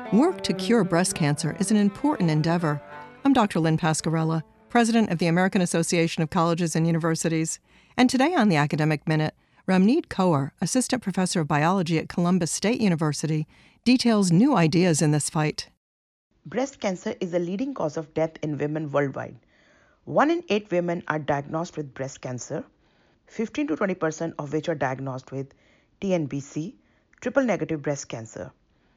Work to cure breast cancer is an important endeavor. I'm Dr. Lynn Pasquarella, President of the American Association of Colleges and Universities. And today on the Academic Minute, Ramneet Kaur, Assistant Professor of Biology at Columbus State University, details new ideas in this fight. Breast cancer is a leading cause of death in women worldwide. 1 in 8 women are diagnosed with breast cancer, 15 to 20% of which are diagnosed with TNBC, triple-negative breast cancer.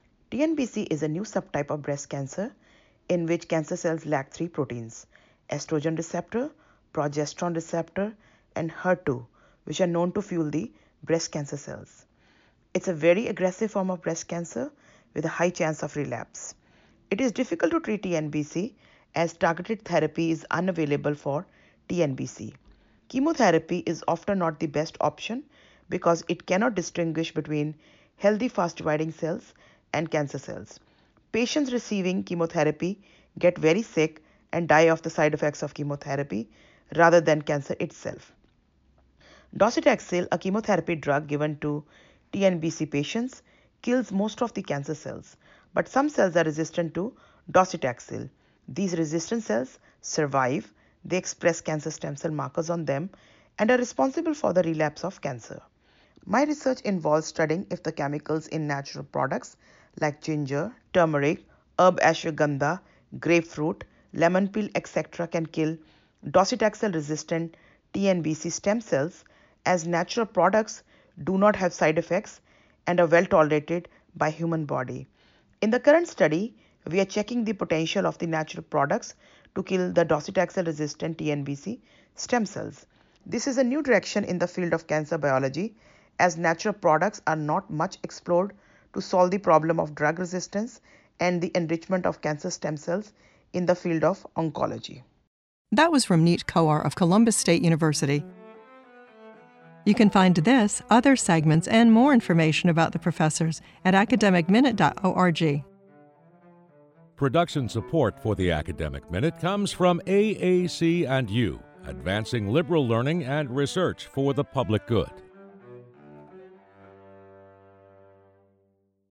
TNBC is a new subtype of breast cancer in which cancer cells lack 3 proteins: estrogen receptor, progesterone receptor, and HER2, which are known to fuel the breast cancer cells. It's a very aggressive form of breast cancer with a high chance of relapse. It is difficult to treat TNBC as targeted therapy is unavailable for TNBC. Chemotherapy is often not the best option because it cannot distinguish between healthy fast-dividing cells and cancer cells. Patients receiving chemotherapy get very sick and die of the side effects of chemotherapy rather than cancer itself. Docetaxel, a chemotherapy drug given to TNBC patients, kills most of the cancer cells, but some cells are resistant to docetaxel. These resistant cells survive, they express cancer stem cell markers on them, and are responsible for the relapse of cancer. My research involves studying if the chemicals in natural products like ginger, turmeric, herb ashwagandha, grapefruit, lemon peel, etc. can kill docetaxel-resistant TNBC stem cells, as natural products do not have side effects and are well tolerated by human body. In the current study, we are checking the potential of the natural products to kill the docetaxel-resistant TNBC stem cells. This is a new direction in the field of cancer biology, as natural products are not much explored to solve the problem of drug resistance and the enrichment of cancer stem cells in the field of oncology. That was Ramneet Kaur of Columbus State University. You can find this, other segments, and more information about the professors at academicminute.org. Production support for the Academic Minute comes from AAC&U, advancing liberal learning and research for the public good.